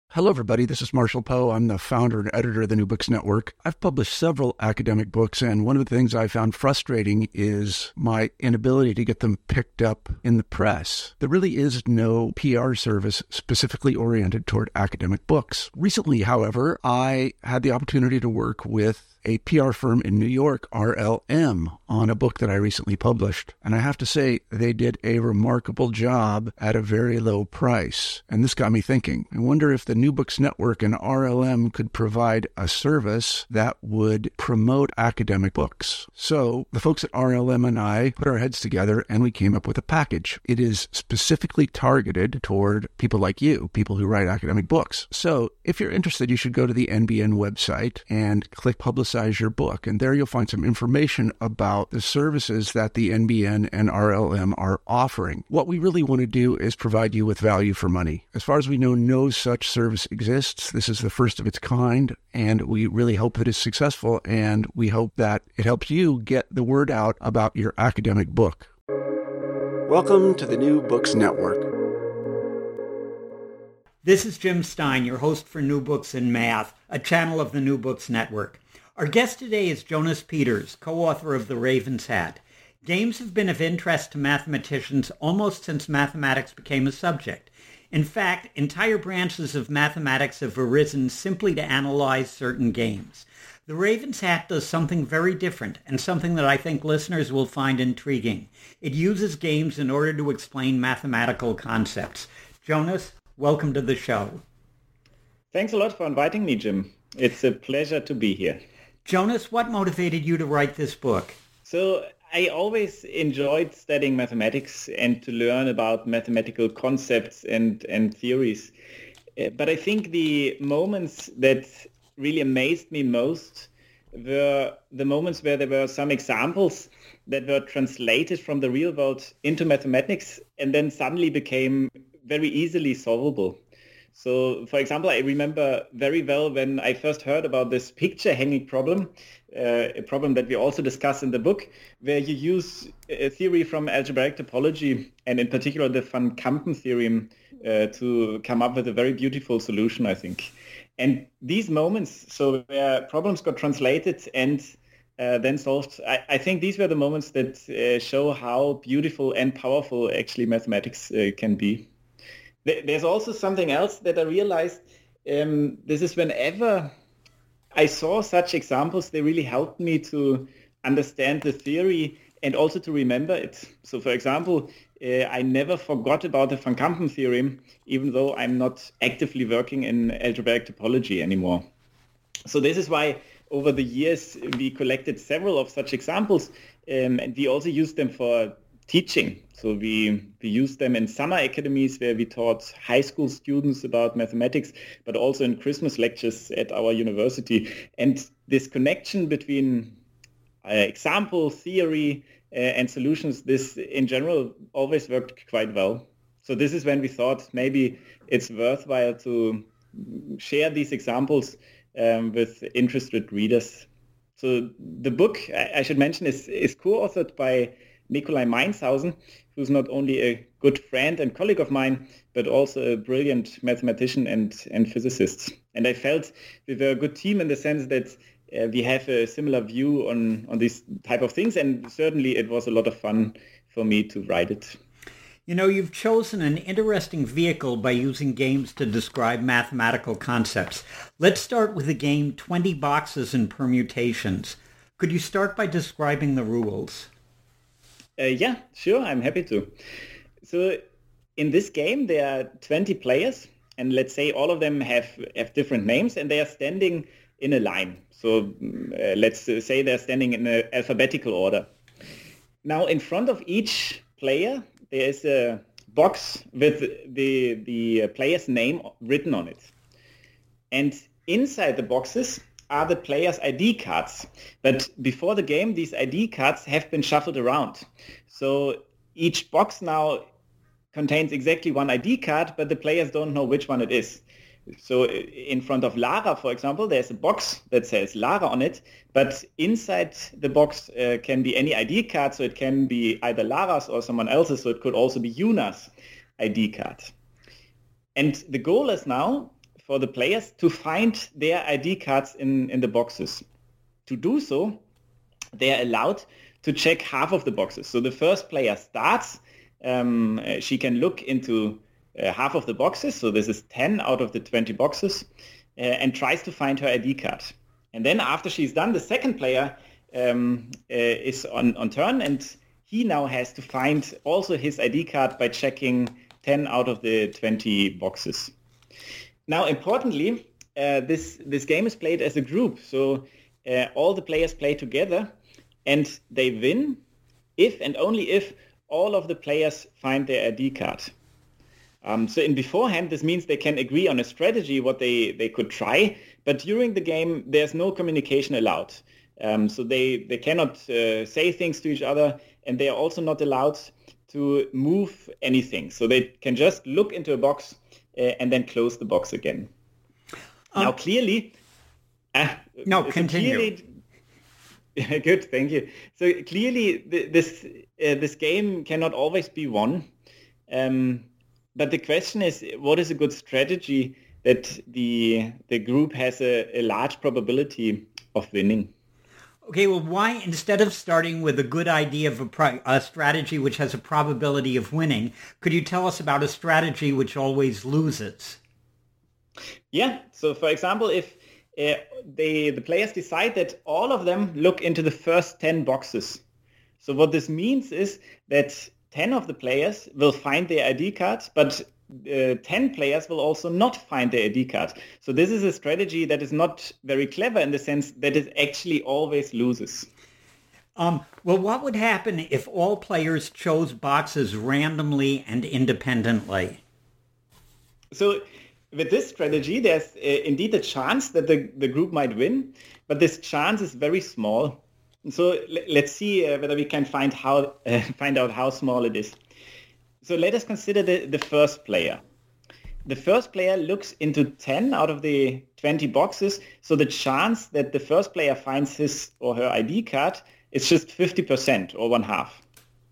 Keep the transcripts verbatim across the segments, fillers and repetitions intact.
Hello, everybody. This is Marshall Poe. I'm the founder and editor of the New Books Network. I've published several academic books, and one of the things I found frustrating is my inability to get them picked up in the press. There really is no P R service specifically oriented toward academic books. Recently, however, I had the opportunity to work with a P R firm in New York, R L M, on a book that I recently published. And I have to say, they did a remarkable job at a very low price. And this got me thinking. I wonder if the New Books Network and R L M could provide a service that would promote academic books. So the folks at R L M and I put our heads together and we came up with a package. It is specifically targeted toward people like you, people who write academic books. So if you're interested, you should go to the N B N website and click Publicize your book. And there you'll find some information about the services that the N B N and R L M are offering. What we really want to do is provide you with value for money. As far as we know, no such service exists. This is the first of its kind, and we really hope that it's successful, and we hope that it helps you get the word out about your academic book. Welcome to the New Books Network. This is Jim Stein, your host for New Books in Math, a channel of the New Books Network. Our guest today is Jonas Peters, co-author of The Raven's Hat. Games have been of interest to mathematicians almost since mathematics became a subject. In fact, entire branches of mathematics have arisen simply to analyze certain games. The Raven's Hat does something very different, and something that I think listeners will find intriguing. It uses games in order to explain mathematical concepts. Jonas, welcome to the show. Thanks a lot for inviting me, Jim. It's a pleasure to be here. Jonas, what motivated you to write this book? So I always enjoyed studying mathematics and to learn about mathematical concepts and, and theories. But I think the moments that really amazed me most were the moments where there were some examples that were translated from the real world into mathematics and then suddenly became very easily solvable. So, for example, I remember very well when I first heard about this picture hanging problem, uh, a problem that we also discuss in the book, where you use a theory from algebraic topology, and in particular the Van Kampen theorem, uh, to come up with a very beautiful solution, I think. And these moments, so where problems got translated and uh, then solved, I, I think these were the moments that uh, show how beautiful and powerful actually mathematics uh, can be. There's also something else that I realized. Um, this is whenever I saw such examples, they really helped me to understand the theory and also to remember it. So, for example, uh, I never forgot about the Van Kampen theorem, even though I'm not actively working in algebraic topology anymore. So this is why over the years we collected several of such examples, um, and we also used them for teaching. So we, we used them in summer academies where we taught high school students about mathematics, but also in Christmas lectures at our university. And this connection between uh, example, theory, uh, and solutions, this in general always worked quite well. So this is when we thought maybe it's worthwhile to share these examples um, with interested readers. So the book, I, I should mention, is, is co-authored by Nikolai Mainshausen, who's not only a good friend and colleague of mine, but also a brilliant mathematician and, and physicist. And I felt we were a good team in the sense that uh, we have a similar view on, on these type of things. And certainly it was a lot of fun for me to write it. You know, you've chosen an interesting vehicle by using games to describe mathematical concepts. Let's start with the game twenty boxes and permutations. Could you start by describing the rules? Uh, yeah, sure, I'm happy to. So in this game, there are twenty players, and let's say all of them have, have different names, and they are standing in a line. So uh, let's say they're standing in an alphabetical order. Now, in front of each player, there is a box with the, the player's name written on it. And inside the boxes are the player's I D cards. But before the game, these I D cards have been shuffled around. So each box now contains exactly one I D card, but the players don't know which one it is. So in front of Lara, for example, there's a box that says Lara on it, but inside the box uh, can be any I D card, so it can be either Lara's or someone else's, so it could also be Yuna's I D card. And the goal is now for the players to find their I D cards in, in the boxes. To do so, they are allowed to check half of the boxes. So the first player starts, um, she can look into uh, half of the boxes, so this is ten out of the twenty boxes, uh, and tries to find her I D card. And then after she's done, the second player um, uh, is on, on turn, and he now has to find also his I D card by checking ten out of the twenty boxes. Now, importantly, uh, this, this game is played as a group, so uh, all the players play together, and they win if and only if all of the players find their I D card. Um, so in beforehand, this means they can agree on a strategy, what they, they could try, but during the game, there's no communication allowed. Um, so they, they cannot uh, say things to each other, and they are also not allowed to move anything. So they can just look into a box uh, and then close the box again. Um, now, clearly... Uh, no, so continue. Clearly, good, thank you. So clearly, th- this uh, this game cannot always be won. Um, but the question is, what is a good strategy that the the group has a, a large probability of winning? Okay, well, why, instead of starting with a good idea of a, pro- a strategy which has a probability of winning, could you tell us about a strategy which always loses? Yeah, so for example, if uh, they, the players decide that all of them look into the first ten boxes. So what this means is that ten of the players will find their I D cards, but uh, ten players will also not find their I D card. So this is a strategy that is not very clever in the sense that it actually always loses. Um, well, what would happen if all players chose boxes randomly and independently? So with this strategy, there's uh, indeed a chance that the, the group might win, but this chance is very small. So l- let's see uh, whether we can find how uh, find out how small it is. So let us consider the, the first player. The first player looks into ten out of the twenty boxes, so the chance that the first player finds his or her I D card is just fifty percent or one half.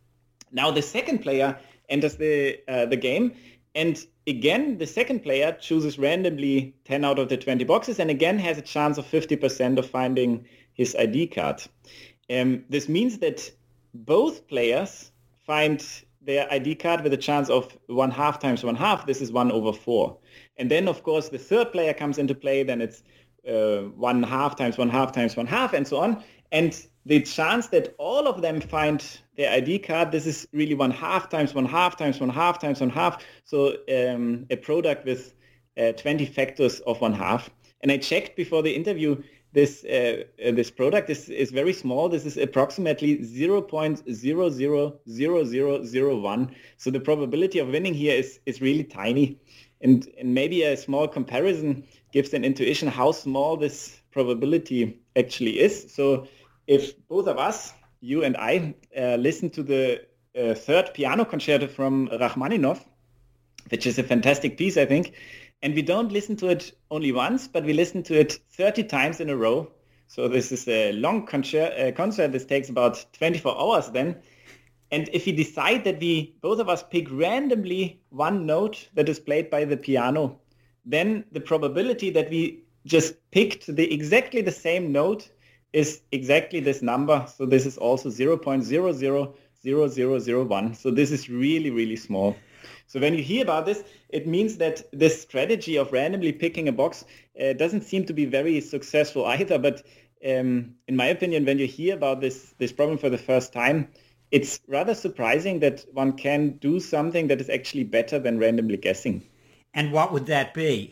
Now the second player enters the uh, the game, and again the second player chooses randomly ten out of the twenty boxes, and again has a chance of fifty percent of finding his I D card. Um, this means that both players find their I D card with a chance of one half times one half. This is one over four. And then, of course, the third player comes into play. Then it's uh, one half times one half times one half, and so on. And the chance that all of them find their I D card, this is really one half times one half times one half times one half. So um, a product with uh, twenty factors of one half. And I checked before the interview, this uh, uh, this product is, is very small. This is approximately zero point zero zero zero zero zero one. So the probability of winning here is, is really tiny. And, and maybe a small comparison gives an intuition how small this probability actually is. So if both of us, you and I, uh, listen to the uh, third piano concerto from Rachmaninoff, which is a fantastic piece, I think, and we don't listen to it only once, but we listen to it thirty times in a row. So this is a long concert. Uh, concert. This takes about twenty-four hours then. And if we decide that we, both of us, pick randomly one note that is played by the piano, then the probability that we just picked the exactly the same note is exactly this number. So this is also zero point zero zero zero zero zero one. So this is really, really small. So when you hear about this, it means that this strategy of randomly picking a box uh, doesn't seem to be very successful either. But um, in my opinion, when you hear about this, this problem for the first time, it's rather surprising that one can do something that is actually better than randomly guessing. And what would that be?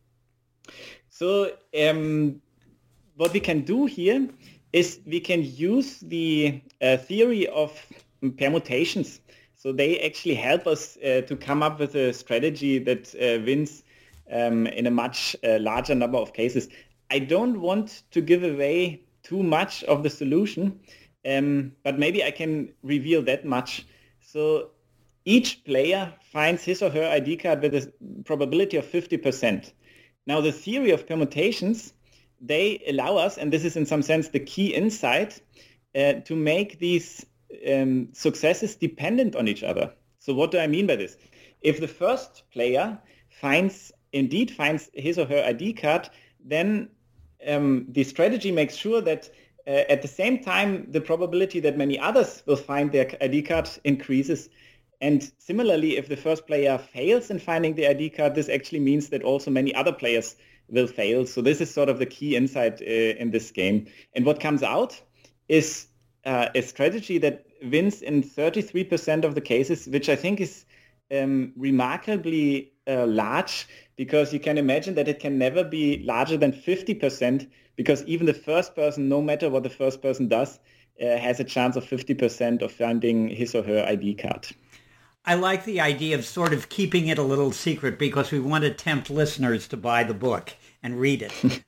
So um, what we can do here is we can use the uh, theory of permutations. So they actually help us uh, to come up with a strategy that uh, wins um, in a much uh, larger number of cases. I don't want to give away too much of the solution, um, but maybe I can reveal that much. So each player finds his or her I D card with a probability of fifty percent. Now the theory of permutations, they allow us, and this is in some sense the key insight, uh, to make these Um, successes dependent on each other. So what do I mean by this? If the first player finds indeed finds his or her I D card, then um, the strategy makes sure that uh, at the same time, the probability that many others will find their I D card increases. And similarly, if the first player fails in finding the I D card, this actually means that also many other players will fail. So this is sort of the key insight uh, in this game. And what comes out is uh, a strategy that wins in thirty-three percent of the cases, which I think is um, remarkably uh, large, because you can imagine that it can never be larger than fifty percent, because even the first person, no matter what the first person does, uh, has a chance of fifty percent of finding his or her I D card. I like the idea of sort of keeping it a little secret because we want to tempt listeners to buy the book and read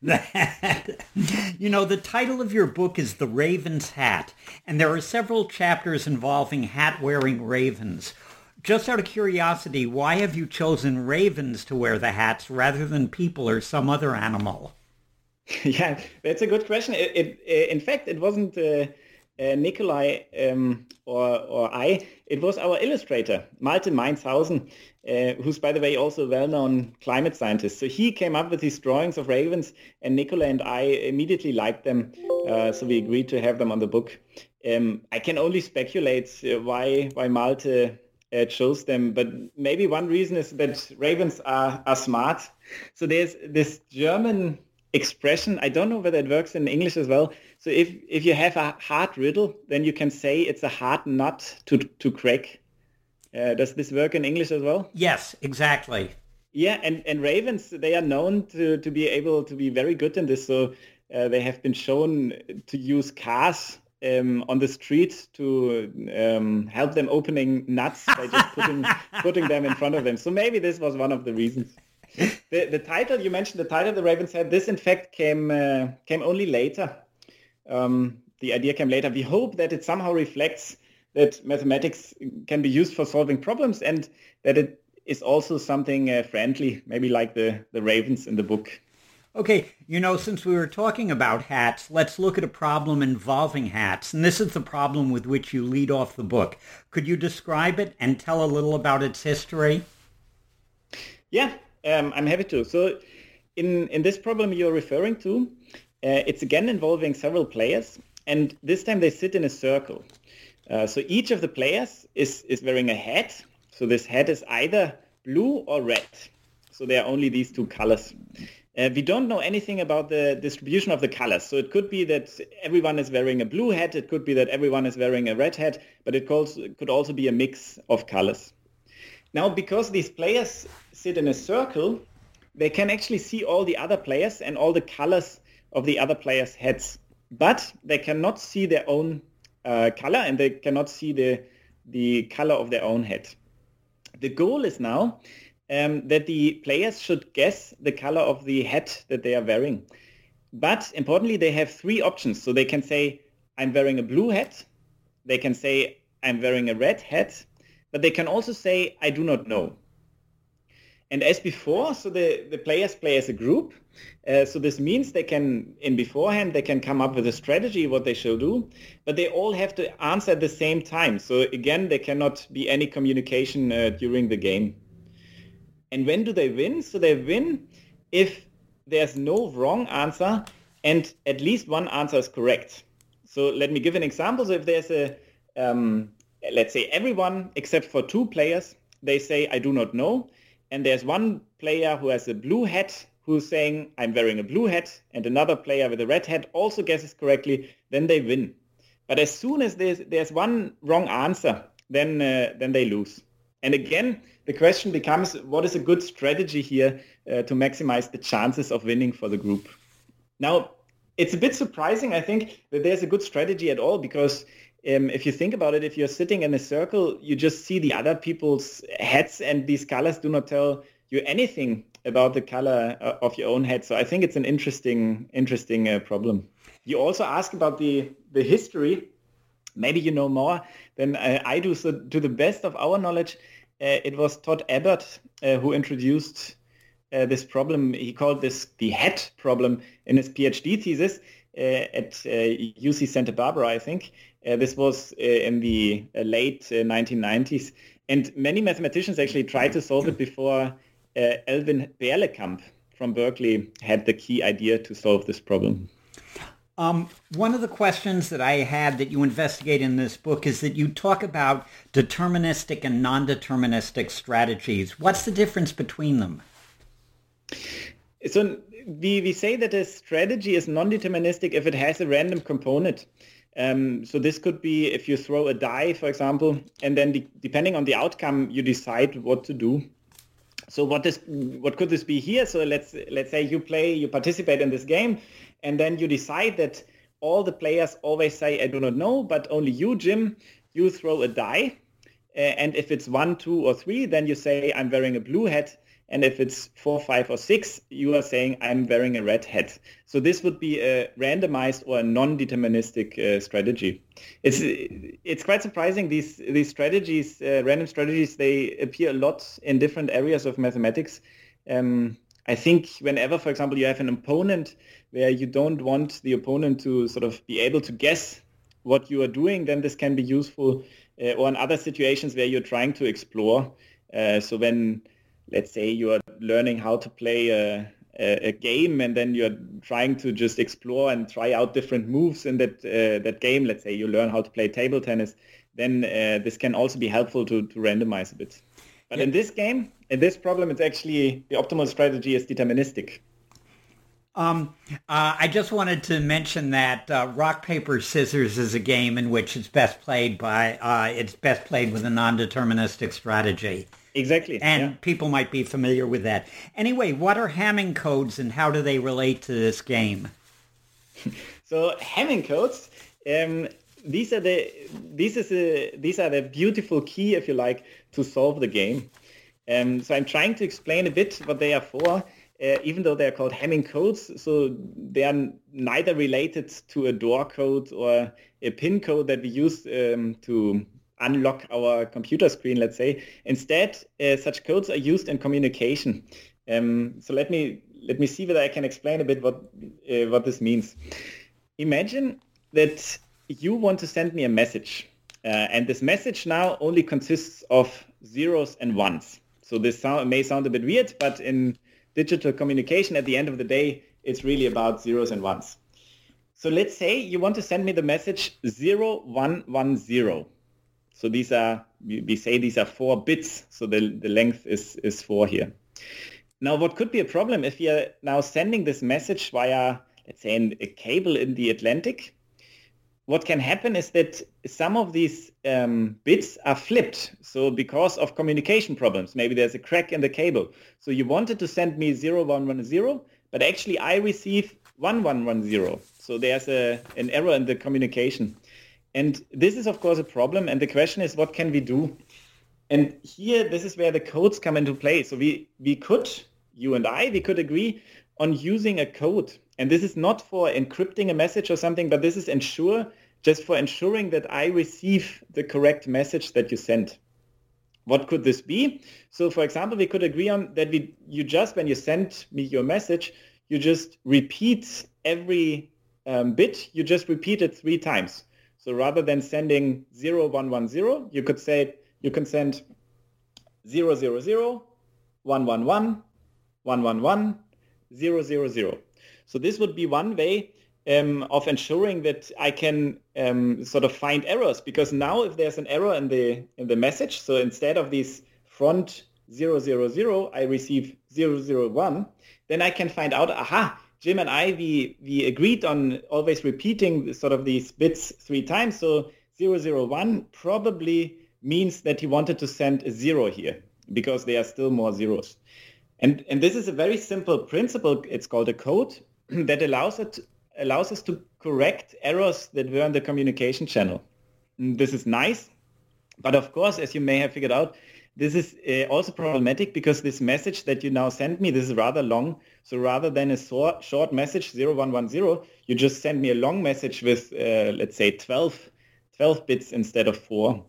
it. You know, the title of your book is The Raven's Hat, and there are several chapters involving hat-wearing ravens. Just out of curiosity, why have you chosen ravens to wear the hats rather than people or some other animal? Yeah, that's a good question. It, it, in fact, it wasn't uh, uh, Nikolai um, or, or I. It was our illustrator, Malte Mainzhausen, uh, who's, by the way, also a well-known climate scientist. So he came up with these drawings of ravens, and Nikolai and I immediately liked them. Uh, so we agreed to have them on the book. Um, I can only speculate uh, why why Malte uh, chose them, but maybe one reason is that ravens are, are smart. So there's this German expression, I don't know whether it works in English as well. So if, if you have a hard riddle, then you can say it's a hard nut to to crack. Uh, does this work in English as well? Yes, exactly. Yeah, and, and ravens, they are known to, to be able to be very good in this. So uh, they have been shown to use cars um, on the street to um, help them opening nuts by just putting putting them in front of them. So maybe this was one of the reasons. The, the title, you mentioned the title, The Raven's Hat, this in fact came uh, came only later. Um, the idea came later. We hope that it somehow reflects that mathematics can be used for solving problems and that it is also something uh, friendly, maybe like the, the ravens in the book. Okay, you know, since we were talking about hats, let's look at a problem involving hats. And this is the problem with which you lead off the book. Could you describe it and tell a little about its history? Yeah. Um, I'm happy to. So in, in this problem you're referring to, uh, it's again involving several players, and this time they sit in a circle. Uh, so each of the players is, is wearing a hat. So this hat is either blue or red. So there are only these two colors. Uh, we don't know anything about the distribution of the colors. So it could be that everyone is wearing a blue hat. It could be that everyone is wearing a red hat, but it could also be a mix of colors. Now, because these players sit in a circle, they can actually see all the other players and all the colors of the other players' hats, but they cannot see their own uh, color, and they cannot see the, the color of their own hat. The goal is now um, that the players should guess the color of the hat that they are wearing. But importantly, they have three options. So they can say, I'm wearing a blue hat. They can say, I'm wearing a red hat. But they can also say, I do not know. And as before, so the, the players play as a group. Uh, so this means they can, in beforehand, they can come up with a strategy, what they shall do. But they all have to answer at the same time. So again, there cannot be any communication uh, during the game. And when do they win? So they win if there's no wrong answer and at least one answer is correct. So let me give an example. So if there's a... Um, let's say everyone except for two players, they say, I do not know. And there's one player who has a blue hat who's saying, I'm wearing a blue hat. And another player with a red hat also guesses correctly. Then they win. But as soon as there's, there's one wrong answer, then, uh, then they lose. And again, the question becomes, what is a good strategy here uh, to maximize the chances of winning for the group? Now, it's a bit surprising, I think, that there's a good strategy at all, because Um, if you think about it, if you're sitting in a circle, you just see the other people's hats, and these colors do not tell you anything about the color uh, of your own hat. So I think it's an interesting, interesting uh, problem. You also ask about the, the history. Maybe you know more than uh, I do. So to the best of our knowledge, uh, it was Todd Abbott uh, who introduced uh, this problem. He called this the hat problem in his PhD thesis uh, at uh, U C Santa Barbara, I think. Uh, this was uh, in the uh, late uh, nineteen nineties. And many mathematicians actually tried to solve it before uh, Elvin Berlekamp from Berkeley had the key idea to solve this problem. Um, one of the questions that I had that you investigate in this book is that you talk about deterministic and non-deterministic strategies. What's the difference between them? So we, we say that a strategy is non-deterministic if it has a random component. Um, so this could be if you throw a die, for example, and then de- depending on the outcome, you decide what to do. So what is what could this be here? So let's let's say you play, you participate in this game, and then you decide that all the players always say, I do not know, but only you, Jim, you throw a die. Uh, and if it's one, two, or three, then you say, I'm wearing a blue hat. And if it's four, five, or six, you are saying, I'm wearing a red hat. So this would be a randomized or a non-deterministic uh, strategy. It's it's quite surprising. These these strategies, uh, random strategies, they appear a lot in different areas of mathematics. Um, I think whenever, for example, you have an opponent where you don't want the opponent to sort of be able to guess what you are doing, then this can be useful. Uh, or in other situations where you're trying to explore. Uh, so when, let's say, you are learning how to play a, a, a game, and then you're trying to just explore and try out different moves in that uh, that game. Let's say you learn how to play table tennis. Then uh, this can also be helpful to, to randomize a bit. But yeah. in this game, in this problem, it's actually the optimal strategy is deterministic. Um, uh, I just wanted to mention that uh, rock, paper, scissors is a game in which it's best played by uh, it's best played with a non-deterministic strategy. Exactly. And yeah. people might be familiar with that. Anyway, what are Hamming codes and how do they relate to this game? So Hamming codes, um, these are the these is a, these are the beautiful key, if you like, to solve the game. Um, so I'm trying to explain a bit what they are for. Uh, even though they're called Hamming codes, so they are neither related to a door code or a PIN code that we use um, to unlock our computer screen, let's say. Instead, uh, such codes are used in communication. Um, so let me let me see whether I can explain a bit what uh, what this means. Imagine that you want to send me a message, uh, and this message now only consists of zeros and ones. So this sound, may sound a bit weird, but in digital communication, at the end of the day, it's really about zeros and ones. So let's say you want to send me the message zero one one zero. So these are, we say these are four bits. So the, the length is, is four here. Now, what could be a problem if we are now sending this message via, let's say, in a cable in the Atlantic? What can happen is that some of these um, bits are flipped. So because of communication problems, maybe there's a crack in the cable. So you wanted to send me zero one one zero, but actually I receive one one one zero. So there's a, an error in the communication. And this is, of course, a problem. And the question is, what can we do? And here, this is where the codes come into play. So we, we could, you and I, we could agree on using a code. And this is not for encrypting a message or something, but this is ensure just for ensuring that I receive the correct message that you sent. What could this be? So, for example, we could agree on that we you just, when you send me your message, you just repeat every um, bit, you just repeat it three times. So rather than sending zero one one zero, you could say, you can send zero zero zero, one one one, one one one, zero zero zero. So this would be one way um, of ensuring that I can um, sort of find errors, because now if there's an error in the in the message, so instead of these front zero zero zero, I receive zero zero one, then I can find out, aha, Jim and I, we, we agreed on always repeating sort of these bits three times. So zero zero one probably means that he wanted to send a zero here, because there are still more zeros. And, and this is a very simple principle. It's called a code that allows it allows us to correct errors that were in the communication channel. And this is nice, but of course, as you may have figured out, this is uh, also problematic, because this message that you now send me, this is rather long. So rather than a short, short message, zero one one zero, you just send me a long message with, uh, let's say, twelve, twelve bits instead of four.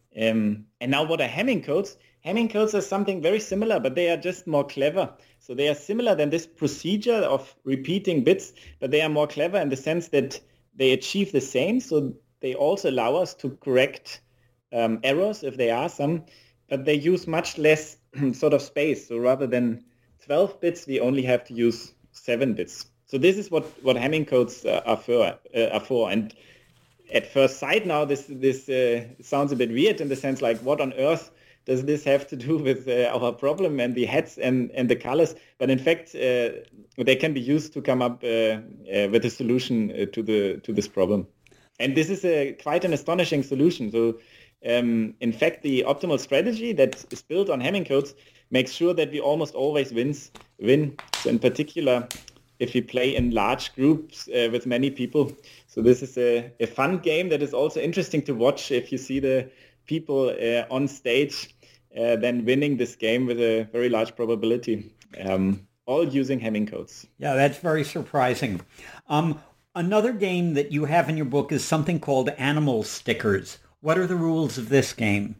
Um, and now what are Hamming codes? Hamming codes are something very similar, but they are just more clever. So they are similar than this procedure of repeating bits, but they are more clever in the sense that they achieve the same. So they also allow us to correct um, errors if there are some. but they use much less sort of space. So rather than twelve bits, we only have to use seven bits. So this is what, what Hamming codes uh, are, for, uh, are for. And at first sight now, this this uh, sounds a bit weird in the sense like, what on earth does this have to do with uh, our problem and the heads and, and the colors? But in fact, uh, they can be used to come up uh, uh, with a solution uh, to the to this problem. And this is a quite an astonishing solution. So um, in fact, the optimal strategy that is built on Hamming codes makes sure that we almost always wins, win. So in particular, if we play in large groups uh, with many people. So this is a, a fun game that is also interesting to watch if you see the people uh, on stage uh, then winning this game with a very large probability, um, all using Hamming codes. Yeah, that's very surprising. Um, another game that you have in your book is something called Animal Stickers. What are the rules of this game?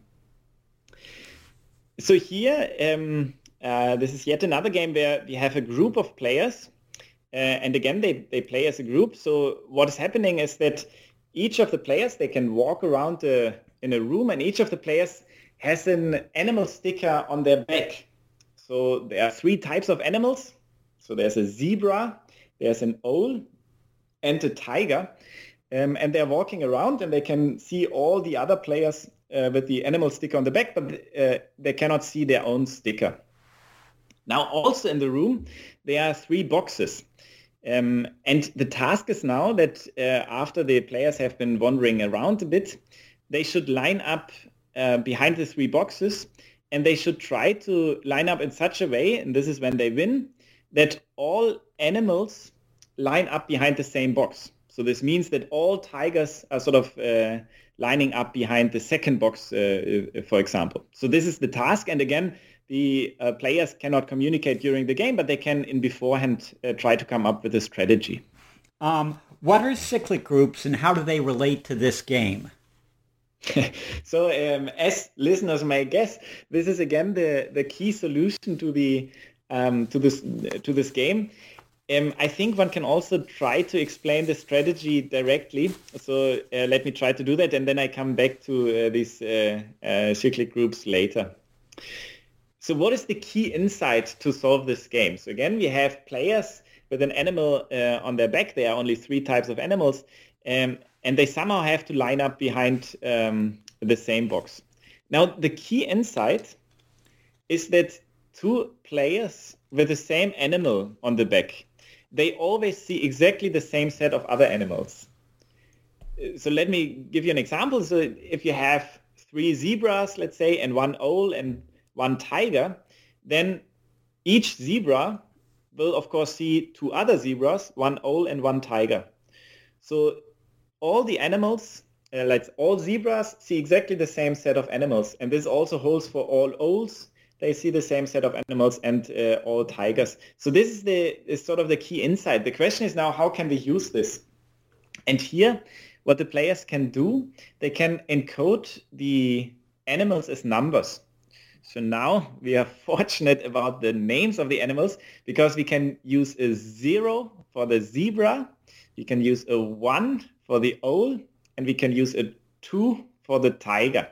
So here, um, uh, this is yet another game where we have a group of players. Uh, and again, they, they play as a group. So what is happening is that each of the players, they can walk around uh, in a room, and each of the players has an animal sticker on their back. So there are three types of animals. So there's a zebra, there's an owl, and a tiger. Um, and they're walking around, and they can see all the other players uh, with the animal sticker on the back, but uh, they cannot see their own sticker. Now, also in the room, there are three boxes. Um, and the task is now that uh, after the players have been wandering around a bit, they should line up uh, behind the three boxes, and they should try to line up in such a way, and this is when they win, that all animals line up behind the same box. So this means that all tigers are sort of uh, lining up behind the second box, uh, for example. So this is the task, and again, the uh, players cannot communicate during the game, but they can in beforehand uh, try to come up with a strategy. Um, what are cyclic groups and how do they relate to this game? So um, as listeners may guess, this is again the, the key solution to the um, to this to this game. Um, I think one can also try to explain the strategy directly. So uh, let me try to do that, and then I come back to uh, these uh, uh, cyclic groups later. So what is the key insight to solve this game? So again, we have players with an animal uh, on their back. There are only three types of animals, um, and they somehow have to line up behind um, the same box. Now, the key insight is that two players with the same animal on the back, they always see exactly the same set of other animals. So let me give you an example. So if you have three zebras, let's say, and one owl and one tiger, then each zebra will, of course, see two other zebras, one owl and one tiger. So all the animals, uh, like all zebras, see exactly the same set of animals. And this also holds for all owls. They see the same set of animals, and uh, all tigers. So this is the is sort of the key insight. The question is now, how can we use this? And here, what the players can do, they can encode the animals as numbers. So now we are fortunate about the names of the animals because we can use a zero for the zebra, we can use a one for the owl, and we can use a two for the tiger.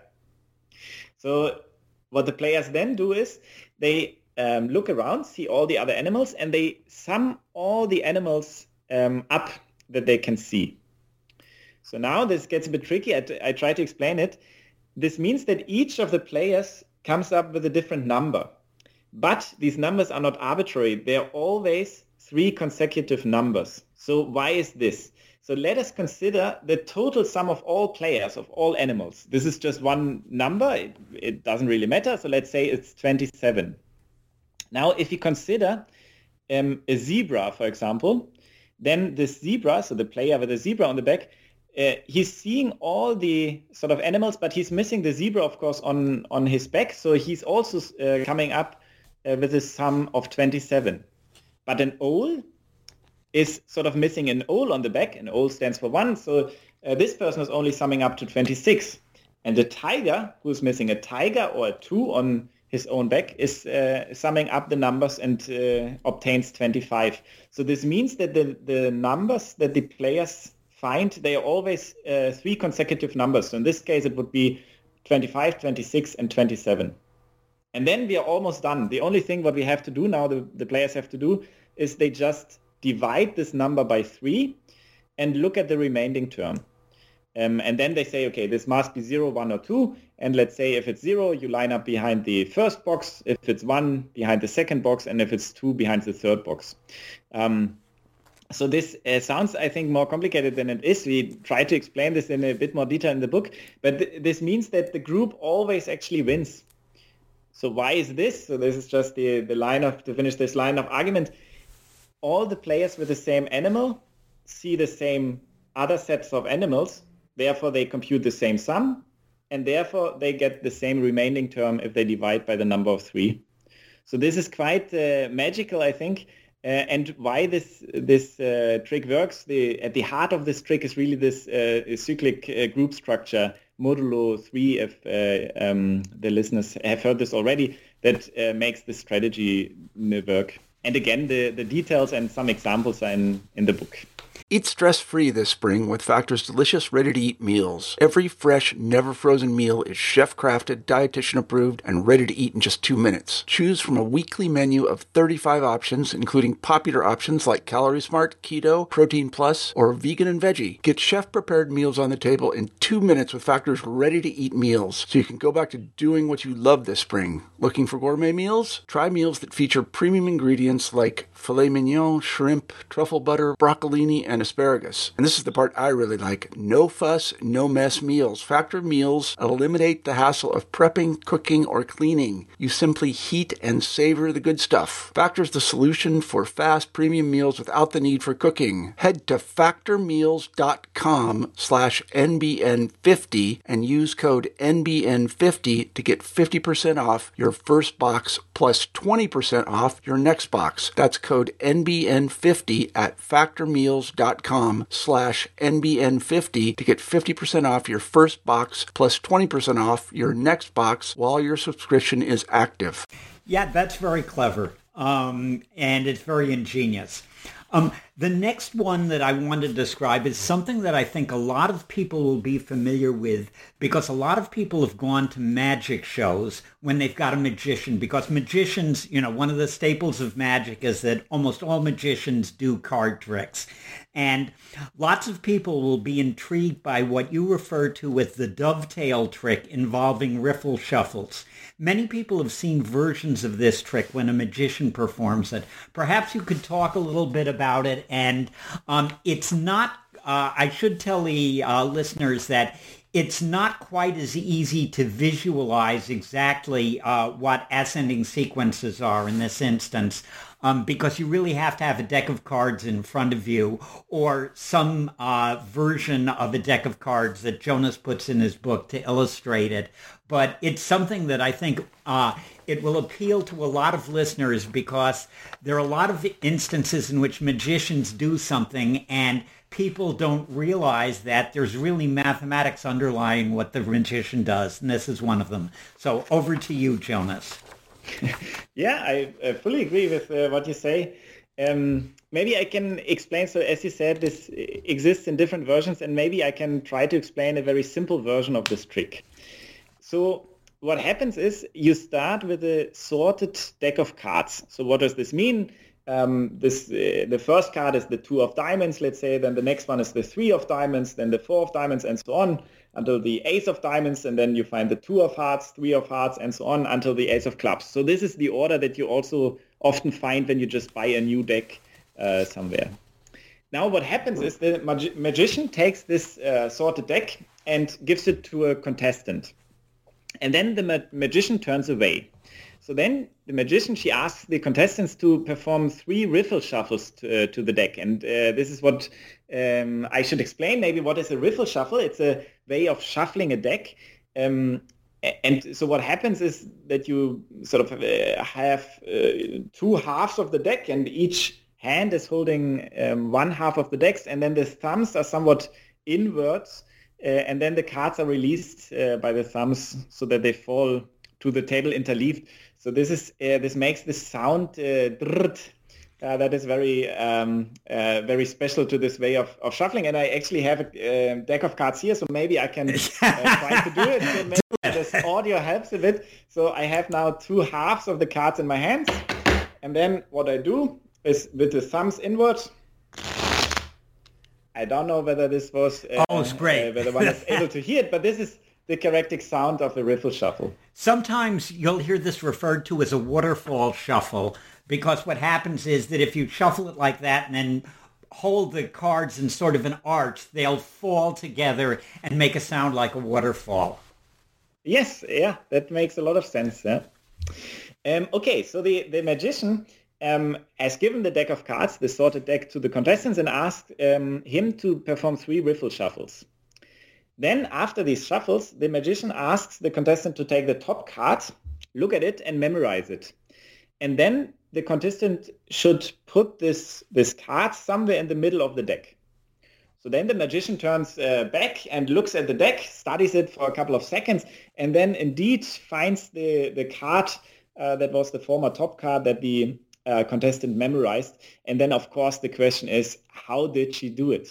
So what the players then do is they um, look around, see all the other animals, and they sum all the animals um, up that they can see. So now this gets a bit tricky. I, t- I try to explain it. This means that each of the players comes up with a different number. But these numbers are not arbitrary. They're always three consecutive numbers. So why is this? So let us consider the total sum of all players, of all animals. This is just one number. It, it doesn't really matter. So let's say it's twenty-seven. Now, if you consider um, a zebra, for example, then this zebra, so the player with a zebra on the back, uh, he's seeing all the sort of animals, but he's missing the zebra, of course, on, on his back. So he's also uh, coming up uh, with a sum of twenty-seven. But an owl is sort of missing an owl on the back. An owl stands for one. So uh, this person is only summing up to twenty-six. And the tiger, who's missing a tiger or a two on his own back, is uh, summing up the numbers and uh, obtains twenty-five. So this means that the, the numbers that the players find, they are always uh, three consecutive numbers. So in this case, it would be twenty-five, twenty-six, and twenty-seven. And then we are almost done. The only thing what we have to do now, the, the players have to do, is they just divide this number by three and look at the remaining term. Um, and then they say, okay, this must be zero, one, or two. And let's say if it's zero, you line up behind the first box. If it's one, behind the second box. And if it's two, behind the third box. Um, so this uh, sounds, I think, more complicated than it is. We try to explain this in a bit more detail in the book. But th- this means that the group always actually wins. So why is this? So this is just the, the line of, to finish this line of argument. All the players with the same animal see the same other sets of animals. Therefore, they compute the same sum. And therefore, they get the same remaining term if they divide by the number of three. So this is quite uh, magical, I think. Uh, and why this this uh, trick works, the, at the heart of this trick is really this uh, cyclic uh, group structure, modulo three, if uh, um, the listeners have heard this already, that uh, makes this strategy work. And again, the, the details and some examples are in, in the book. Eat stress-free this spring with Factor's delicious, ready-to-eat meals. Every fresh, never-frozen meal is chef-crafted, dietitian-approved, and ready to eat in just two minutes. Choose from a weekly menu of thirty-five options, including popular options like Calorie Smart, Keto, Protein Plus, or Vegan and Veggie. Get chef-prepared meals on the table in two minutes with Factor's ready-to-eat meals, so you can go back to doing what you love this spring. Looking for gourmet meals? Try meals that feature premium ingredients like filet mignon, shrimp, truffle butter, broccolini, and asparagus. And this is the part I really like. No fuss, no mess meals. Factor meals eliminate the hassle of prepping, cooking, or cleaning. You simply heat and savor the good stuff. Factor's the solution for fast premium meals without the need for cooking. Head to factormeals.com slash NBN50 and use code N B N fifty to get fifty percent off your first box plus twenty percent off your next box. That's code N B N fifty at factormeals.com slash N B N fifty to get fifty percent off your first box plus twenty percent off your next box while your subscription is active. Yeah, that's very clever. Um, and it's very ingenious. Um, the next one that I want to describe is something that I think a lot of people will be familiar with because a lot of people have gone to magic shows when they've got a magician, because magicians, you know, one of the staples of magic is that almost all magicians do card tricks. And lots of people will be intrigued by what you refer to as the dovetail trick involving riffle shuffles. Many people have seen versions of this trick when a magician performs it. Perhaps you could talk a little bit about it. And um, it's not, uh, I should tell the uh, listeners that it's not quite as easy to visualize exactly uh, what ascending sequences are in this instance. Um, because you really have to have a deck of cards in front of you or some uh, version of a deck of cards that Jonas puts in his book to illustrate it. But it's something that I think uh, it will appeal to a lot of listeners because there are a lot of instances in which magicians do something and people don't realize that there's really mathematics underlying what the magician does. And this is one of them. So over to you, Jonas. Yeah, I, I fully agree with uh, what you say. Um, maybe I can explain. So as you said, this exists in different versions, and maybe I can try to explain a very simple version of this trick. So what happens is you start with a sorted deck of cards. So what does this mean? Um, this uh, the first card is the two of diamonds, let's say. Then the next one is the three of diamonds, then the four of diamonds, and so on, until the ace of diamonds, and then you find the two of hearts, three of hearts, and so on, until the ace of clubs. So this is the order that you also often find when you just buy a new deck uh, somewhere. Now what happens is the mag- magician takes this uh, sorted deck and gives it to a contestant. And then the ma- magician turns away. So then the magician, she asks the contestants to perform three riffle shuffles to, uh, to the deck. And uh, this is what um, I should explain. Maybe what is a riffle shuffle? It's a way of shuffling a deck. Um, and so what happens is that you sort of uh, have uh, two halves of the deck, and each hand is holding um, one half of the decks. And then the thumbs are somewhat inwards. Uh, and then the cards are released uh, by the thumbs so that they fall to the table interleaved. So this is uh, this makes this sound uh, drrrt, Uh, that is very um, uh, very special to this way of, of shuffling. And I actually have a uh, deck of cards here, so maybe I can uh, try to do it. So maybe this audio helps a bit. So I have now two halves of the cards in my hands. And then what I do is with the thumbs inward. I don't know whether this was uh, oh, it's great. Uh, whether one is able to hear it, but this is the correct sound of the riffle shuffle. Sometimes you'll hear this referred to as a waterfall shuffle, because what happens is that if you shuffle it like that and then hold the cards in sort of an arch, they'll fall together and make a sound like a waterfall. Yes, yeah, that makes a lot of sense. Yeah. Um, okay, so the, the magician um, has given the deck of cards, the sorted deck, to the contestants and asked um, him to perform three riffle shuffles. Then, after these shuffles, the magician asks the contestant to take the top card, look at it, and memorize it. And then the contestant should put this, this card somewhere in the middle of the deck. So then the magician turns uh, back and looks at the deck, studies it for a couple of seconds, and then indeed finds the, the card uh, that was the former top card that the uh, contestant memorized. And then, of course, the question is, how did she do it?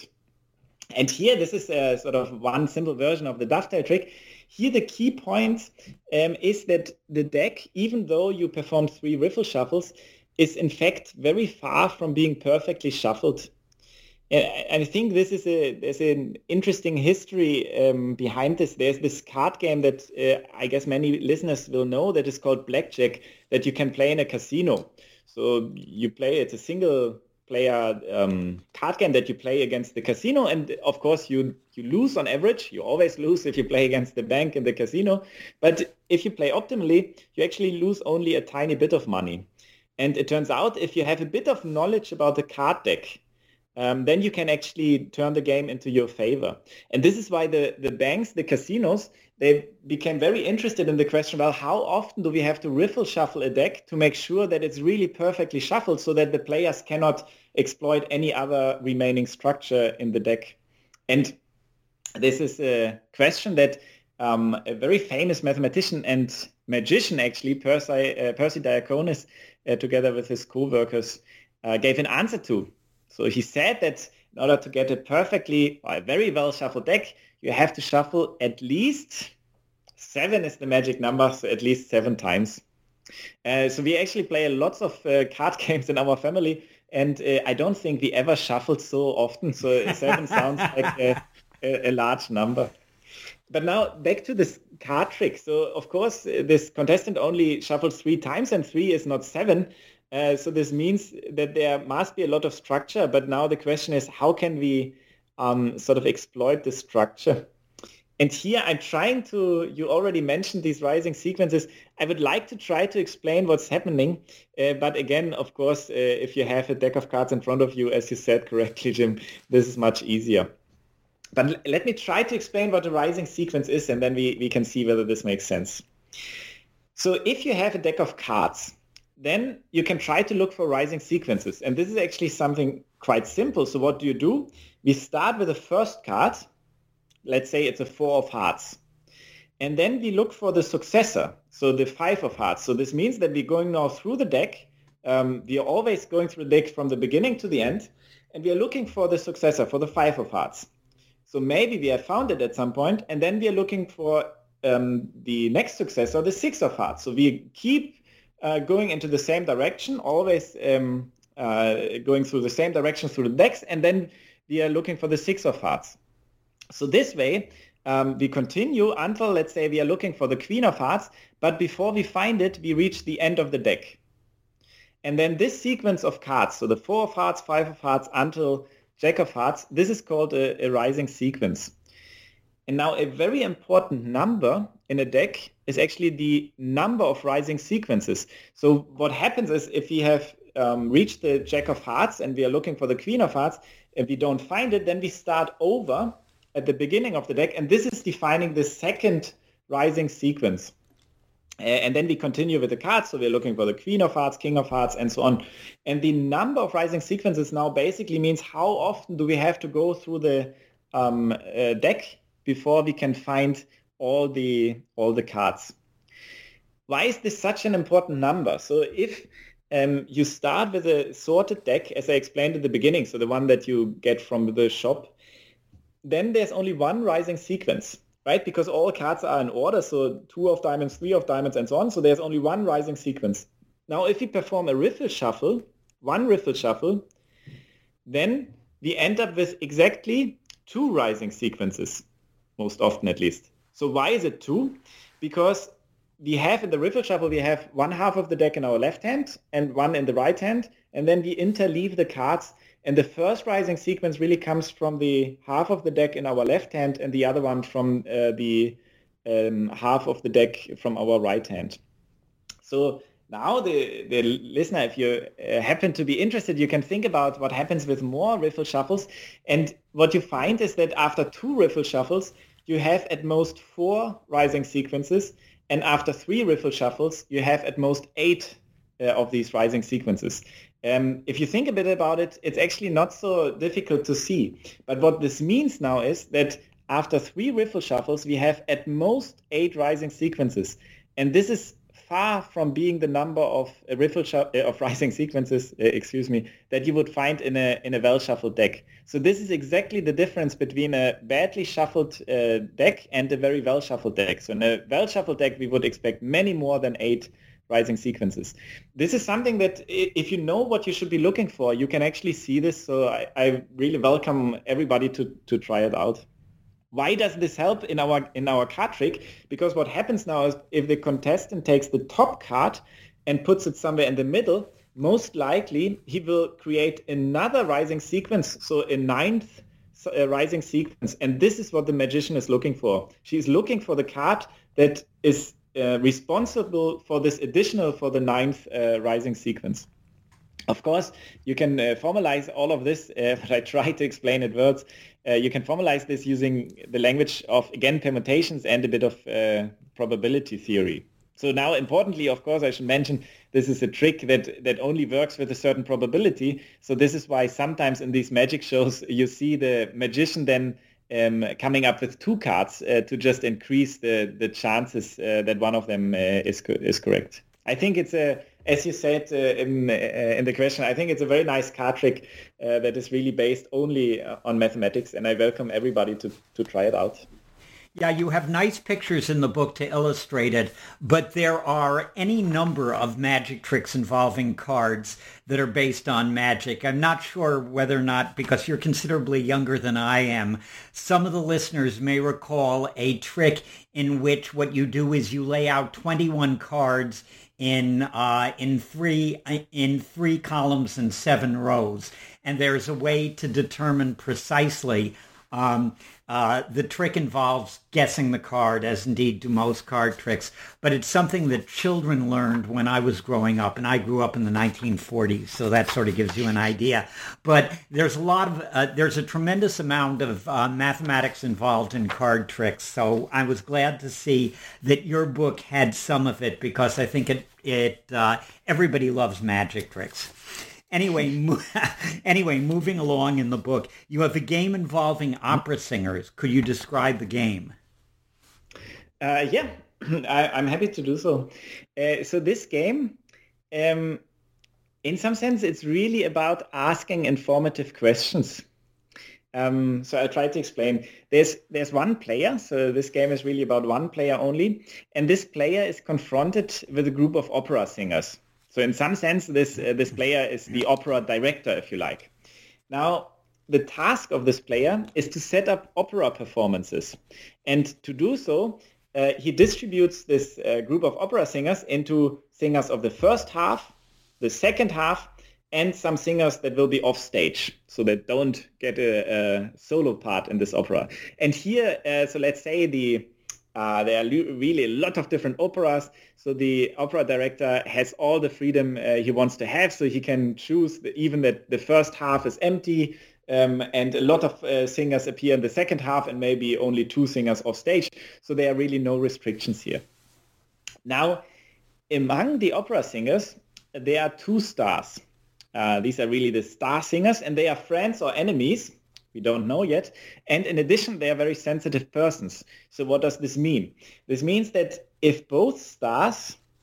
And here, this is a sort of one simple version of the dovetail trick. Here, the key point um, is that the deck, even though you perform three riffle shuffles, is in fact very far from being perfectly shuffled. And I think this is a there's an interesting history um, behind this. There's this card game that uh, I guess many listeners will know that is called Blackjack, that you can play in a casino. So you play, it's a single player um, card game that you play against the casino, and of course you you lose on average. You always lose if you play against the bank in the casino, but if you play optimally, you actually lose only a tiny bit of money. And it turns out if you have a bit of knowledge about the card deck, um, then you can actually turn the game into your favor. And this is why the, the banks, the casinos, they became very interested in the question, well, how often do we have to riffle shuffle a deck to make sure that it's really perfectly shuffled so that the players cannot exploit any other remaining structure in the deck? And this is a question that um, a very famous mathematician and magician, actually, Percy, uh, Percy Diaconis, uh, together with his co-workers, uh, gave an answer to. So he said that in order to get a perfectly or a very well shuffled deck, you have to shuffle at least seven is the magic number, so at least seven times. Uh, so we actually play lots of uh, card games in our family, and uh, I don't think we ever shuffled so often. So seven sounds like a, a, a large number. But now back to this card trick. So of course, this contestant only shuffles three times, and three is not seven. Uh, so this means that there must be a lot of structure. But now the question is, how can we um, sort of exploit this structure? And here I'm trying to, you already mentioned these rising sequences. I would like to try to explain what's happening. Uh, but again, of course, uh, if you have a deck of cards in front of you, as you said correctly, Jim, this is much easier. But l- let me try to explain what a rising sequence is, and then we, we can see whether this makes sense. So if you have a deck of cards, then you can try to look for rising sequences. And this is actually something quite simple. So what do you do? We start with the first card. Let's say it's a four of hearts. And then we look for the successor, so the five of hearts. So this means that we're going now through the deck. Um, we are always going through the deck from the beginning to the end. And we are looking for the successor, for the five of hearts. So maybe we have found it at some point, and then we are looking for um, the next successor, the six of hearts. So we keep uh, going into the same direction, always um, uh, going through the same direction through the decks, and then we are looking for the six of hearts. So this way, um, we continue until, let's say, we are looking for the queen of hearts, but before we find it, we reach the end of the deck. And then this sequence of cards, so the four of hearts, five of hearts, until jack of hearts, this is called a, a rising sequence. And now a very important number in a deck is actually the number of rising sequences. So what happens is if we have um, reached the jack of hearts and we are looking for the queen of hearts, if we don't find it, then we start over at the beginning of the deck. And this is defining the second rising sequence. Uh, and then we continue with the cards. So we're looking for the queen of hearts, king of hearts, and so on. And the number of rising sequences now basically means how often do we have to go through the um, uh, deck before we can find all the all the cards. Why is this such an important number? So if um, you start with a sorted deck, as I explained in the beginning, so the one that you get from the shop. Then there's only one rising sequence, right? Because all cards are in order, so two of diamonds, three of diamonds, and so on. So there's only one rising sequence. Now, if we perform a riffle shuffle, one riffle shuffle, then we end up with exactly two rising sequences, most often at least. So why is it two? Because we have in the riffle shuffle, we have one half of the deck in our left hand and one in the right hand, and then we interleave the cards. And the first rising sequence really comes from the half of the deck in our left hand and the other one from uh, the um, half of the deck from our right hand. So now the, the listener, if you uh, happen to be interested, you can think about what happens with more riffle shuffles. And what you find is that after two riffle shuffles, you have at most four rising sequences. And after three riffle shuffles, you have at most eight uh, of these rising sequences. Um, if you think a bit about it, it's actually not so difficult to see. But what this means now is that after three riffle shuffles, we have at most eight rising sequences. And this is far from being the number of uh, riffle sh- uh, of rising sequences, uh, excuse me, that you would find in a in a well-shuffled deck. So this is exactly the difference between a badly shuffled uh, deck and a very well-shuffled deck. So in a well-shuffled deck, we would expect many more than eight rising sequences. This is something that if you know what you should be looking for, you can actually see this. So I, I really welcome everybody to, to try it out. Why does this help in our in our card trick? Because what happens now is if the contestant takes the top card and puts it somewhere in the middle, most likely he will create another rising sequence, so a ninth uh, rising sequence. And this is what the magician is looking for. She's looking for the card that is Uh, responsible for this additional, for the ninth uh, rising sequence. Of course, you can uh, formalize all of this, uh, but I try to explain it words. Uh, you can formalize this using the language of, again, permutations and a bit of uh, probability theory. So now, importantly, of course, I should mention this is a trick that, that only works with a certain probability. So this is why sometimes in these magic shows, you see the magician then Um, coming up with two cards uh, to just increase the the chances uh, that one of them uh, is co- is correct. I think it's a, as you said uh, in uh, in the question, I think it's a very nice card trick uh, that is really based only on mathematics, and I welcome everybody to to try it out. Yeah, you have nice pictures in the book to illustrate it, but there are any number of magic tricks involving cards that are based on magic. I'm not sure whether or not, because you're considerably younger than I am, some of the listeners may recall a trick in which what you do is you lay out twenty-one cards in uh, in three in three columns and seven rows, and there's a way to determine precisely. Um, uh, the trick involves guessing the card, as indeed do most card tricks, but it's something that children learned when I was growing up, and I grew up in the nineteen forties, so that sort of gives you an idea. But there's a lot of, uh, there's a tremendous amount of uh, mathematics involved in card tricks, so I was glad to see that your book had some of it, because I think it, it uh, everybody loves magic tricks. Anyway, mo- anyway, moving along in the book, you have a game involving opera singers. Could you describe the game? Uh, yeah, I, I'm happy to do so. Uh, so this game, um, in some sense, it's really about asking informative questions. Um, so I'll try to explain. There's there's one player, so this game is really about one player only, and this player is confronted with a group of opera singers. So in some sense, this uh, this player is the opera director, if you like. Now, the task of this player is to set up opera performances. And to do so, uh, he distributes this uh, group of opera singers into singers of the first half, the second half, and some singers that will be off stage, so that don't get a, a solo part in this opera. And here, uh, so let's say the Uh, there are really a lot of different operas, so the opera director has all the freedom uh, he wants to have, so he can choose the, even that the first half is empty, um, and a lot of uh, singers appear in the second half, and maybe only two singers off stage, so there are really no restrictions here. Now, among the opera singers, there are two stars. Uh, these are really the star singers, and they are friends or enemies. We don't know yet. And in addition, they are very sensitive persons. So what does this mean? This means that if both stars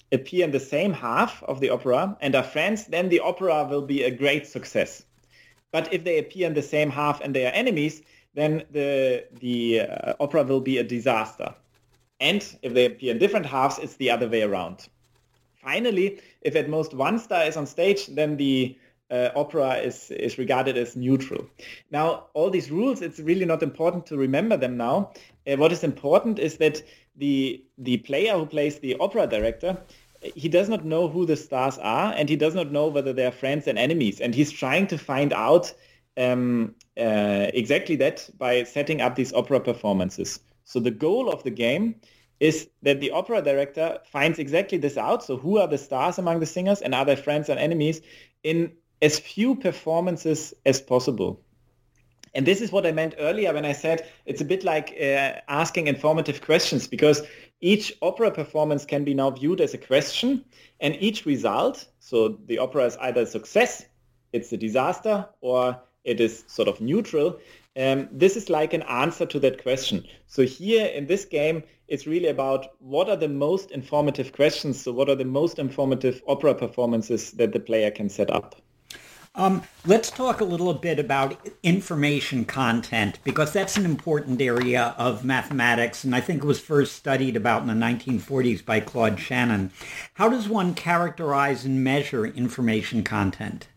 appear in the same half of the opera and are friends, then the opera will be a great success. But if they appear in the same half and they are enemies, then the, the uh, opera will be a disaster. And if they appear in different halves, it's the other way around. Finally, if at most one star is on stage, then the uh, opera is, is regarded as neutral. Now, all these rules, it's really not important to remember them now. Uh, what is important is that the the player who plays the opera director, he does not know who the stars are, and he does not know whether they are friends and enemies. And he's trying to find out um, uh, exactly that by setting up these opera performances. So the goal of the game is that the opera director finds exactly this out. So who are the stars among the singers and are they friends and enemies in as few performances as possible. And this is what I meant earlier when I said it's a bit like uh, asking informative questions, because each opera performance can be now viewed as a question, and each result, so the opera is either a success, it's a disaster, or it is sort of neutral. Um, this is like an answer to that question. So here in this game, it's really about what are the most informative questions. So what are the most informative opera performances that the player can set up? Um, let's talk a little bit about information content, because that's an important area of mathematics, and I think it was first studied about in the nineteen forties by Claude Shannon. How does one characterize and measure information content?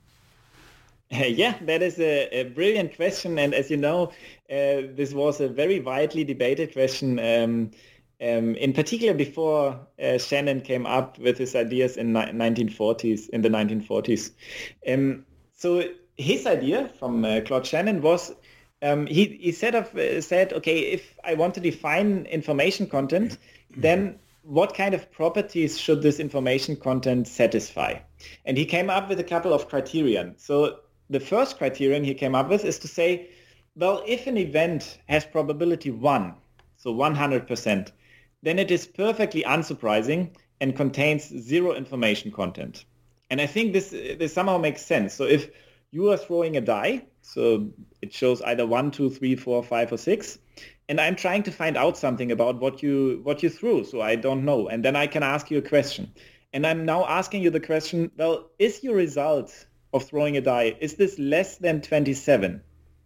Uh, yeah, that is a, a brilliant question. And as you know, uh, this was a very widely debated question, um, um, in particular before uh, Shannon came up with his ideas in ni- nineteen forties, in the nineteen forties. Um, so his idea from uh, Claude Shannon was, um, he, he said, of, uh, said, okay, if I want to define information content, then what kind of properties should this information content satisfy? And he came up with a couple of criterion. So the first criterion he came up with is to say, well, if an event has probability one, so one hundred percent, then it is perfectly unsurprising and contains zero information content. And I think this this somehow makes sense. So if you are throwing a die, so it shows either one, two, three, four, five, or six, and I'm trying to find out something about what you what you threw, so I don't know. And then I can ask you a question. And I'm now asking you the question, well, is your result of throwing a die, is this less than twenty-seven?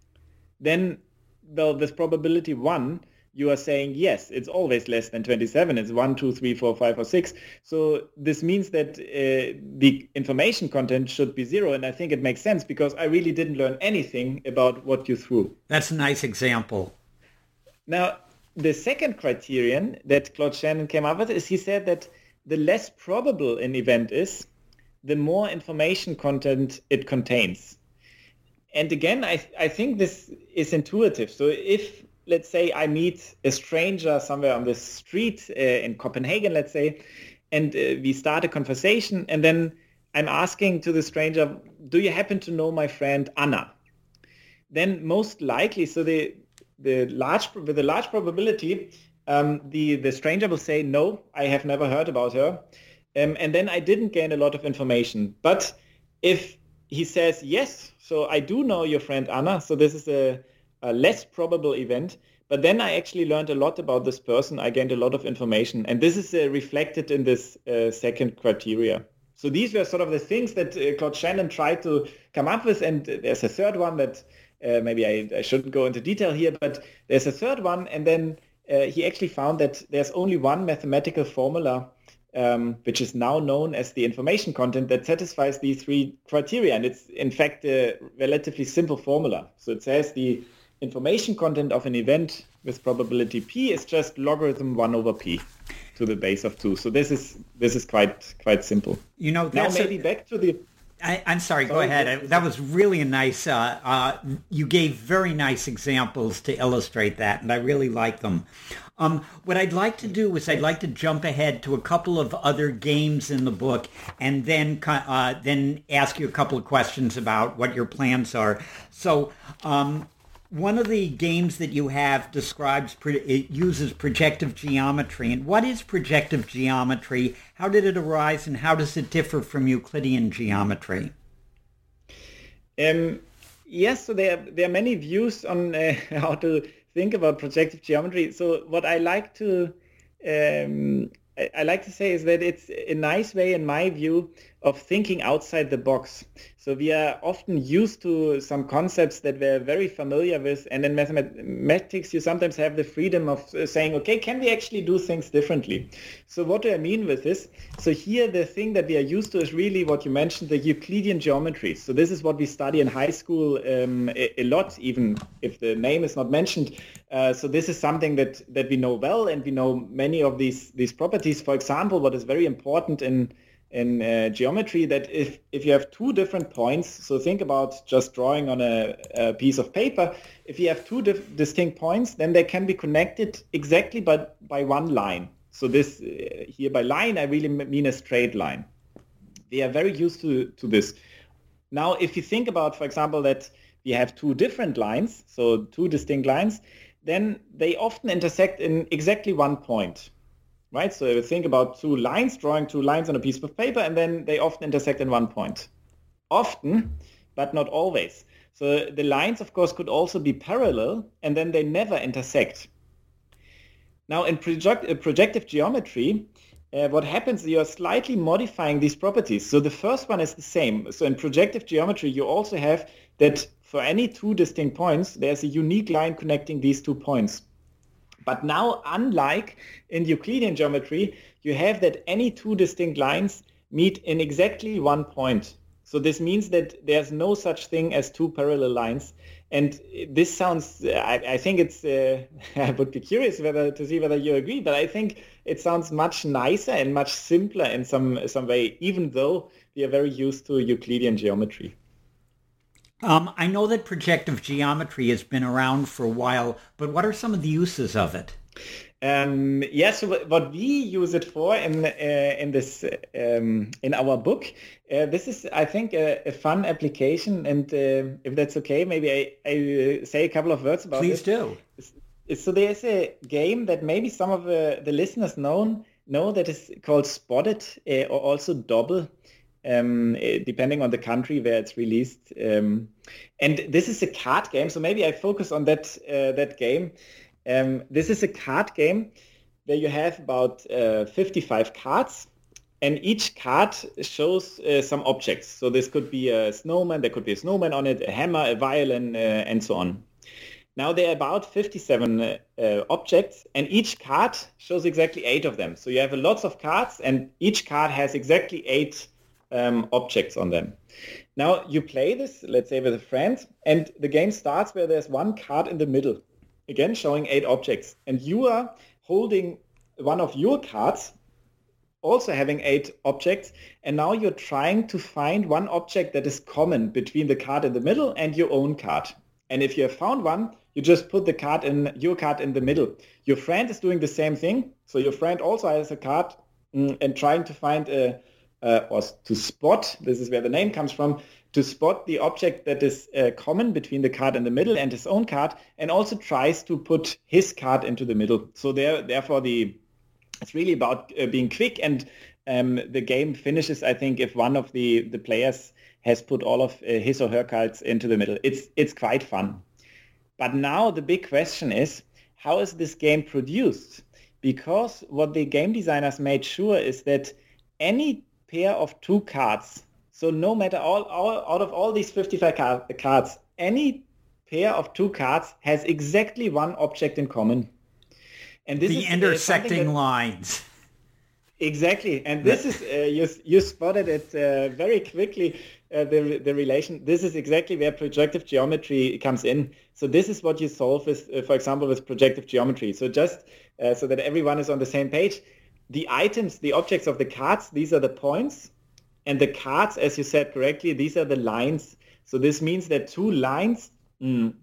Then, well, this probability one, you are saying, yes, it's always less than twenty-seven. It's one, two, three, four, five, or six. So this means that uh, the information content should be zero. And I think it makes sense because I really didn't learn anything about what you threw. That's a nice example. Now, the second criterion that Claude Shannon came up with is he said that the less probable an event is, the more information content it contains. And again, I, I think this is intuitive. So if, let's say, I meet a stranger somewhere on the street uh, in Copenhagen, let's say, and uh, we start a conversation, and then I'm asking to the stranger, do you happen to know my friend Anna? Then most likely, so the the large with a large probability, um, the, the stranger will say, no, I have never heard about her. Um, and then I didn't gain a lot of information. But if he says, yes, so I do know your friend Anna, so this is a, a less probable event, but then I actually learned a lot about this person. I gained a lot of information. And this is uh, reflected in this uh, second criteria. So these were sort of the things that uh, Claude Shannon tried to come up with. And there's a third one that uh, maybe I, I shouldn't go into detail here, but there's a third one. And then uh, he actually found that there's only one mathematical formula Um, which is now known as the information content that satisfies these three criteria. And it's, in fact, a relatively simple formula. So it says the information content of an event with probability p is just logarithm one over p to the base of two. So this is this is quite quite simple. You know, now maybe a, back to the... I, I'm sorry, go sorry, ahead. I, that was really a nice, uh, uh, you gave very nice examples to illustrate that, and I really like them. Um, what I'd like to do is I'd like to jump ahead to a couple of other games in the book and then uh, then ask you a couple of questions about what your plans are. So um, one of the games that you have describes, it uses projective geometry. And what is projective geometry? How did it arise, and how does it differ from Euclidean geometry? Um, yes, so there, there are many views on uh, how to think about projective geometry. So what I like to um, I, I like to say is that it's a nice way, in my view, of thinking outside the box. So we are often used to some concepts that we're very familiar with, and in mathematics you sometimes have the freedom of saying, okay, can we actually do things differently? So what do I mean with this? So here the thing that we are used to is really what you mentioned, the Euclidean geometry. So this is what we study in high school um, a, a lot, even if the name is not mentioned. Uh, so this is something that, that we know well, and we know many of these, these properties. For example, what is very important in in uh, geometry, that if, if you have two different points, so think about just drawing on a, a piece of paper, if you have two dif- distinct points, then they can be connected exactly by, by one line. So this uh, here by line, I really mean a straight line. We are very used to, to this. Now, if you think about, for example, that we have two different lines, so two distinct lines, then they often intersect in exactly one point. Right, so you think about two lines, drawing two lines on a piece of paper, and then they often intersect in one point. Often, but not always. So the lines, of course, could also be parallel, and then they never intersect. Now, in project, uh, projective geometry, uh, what happens is you're slightly modifying these properties. So the first one is the same. So in projective geometry, you also have that for any two distinct points, there's a unique line connecting these two points. But now, unlike in Euclidean geometry, you have that any two distinct lines meet in exactly one point. So this means that there's no such thing as two parallel lines. And this sounds, I, I think it's, uh, I would be curious whether to see whether you agree, but I think it sounds much nicer and much simpler in some, some way, even though we are very used to Euclidean geometry. Um, I know that projective geometry has been around for a while, but what are some of the uses of it? Um, yes, so what we use it for in uh, in this um, in our book, uh, this is, I think, a, a fun application. And uh, if that's okay, maybe I, I say a couple of words about it. Please do. So there's a game that maybe some of uh, the listeners know know that is called Spotted, uh, or also Dobble. Um, depending on the country where it's released. Um, and this is a card game, so maybe I focus on that uh, that game. Um, this is a card game where you have about uh, fifty-five cards, and each card shows uh, some objects. So this could be a snowman, there could be a snowman on it, a hammer, a violin, uh, and so on. Now there are about fifty-seven uh, objects, and each card shows exactly eight of them. So you have lots of cards, and each card has exactly eight Um, objects on them. Now you play this, let's say with a friend, and the game starts where there's one card in the middle, again showing eight objects, and you are holding one of your cards, also having eight objects, and now you're trying to find one object that is common between the card in the middle and your own card. And if you have found one, you just put the card in your card in the middle. Your friend is doing the same thing, so your friend also has a card mm, and trying to find a Uh, or to spot, this is where the name comes from, to spot the object that is uh, common between the card in the middle and his own card, and also tries to put his card into the middle. So there, therefore, the it's really about uh, being quick, and um, the game finishes, I think, if one of the, the players has put all of uh, his or her cards into the middle. It's it's quite fun. But now the big question is, how is this game produced? Because what the game designers made sure is that any pair of two cards, so no matter all, all out of all these fifty-five card, cards, any pair of two cards has exactly one object in common. And this the is intersecting that, lines. Exactly, and this is uh, you you spotted it uh, very quickly. Uh, the the relation. This is exactly where projective geometry comes in. So this is what you solve with, uh, for example, with projective geometry. So just uh, so that everyone is on the same page. The items, the objects of the cards, these are the points, and the cards, as you said correctly, these are the lines. So this means that two lines, mm,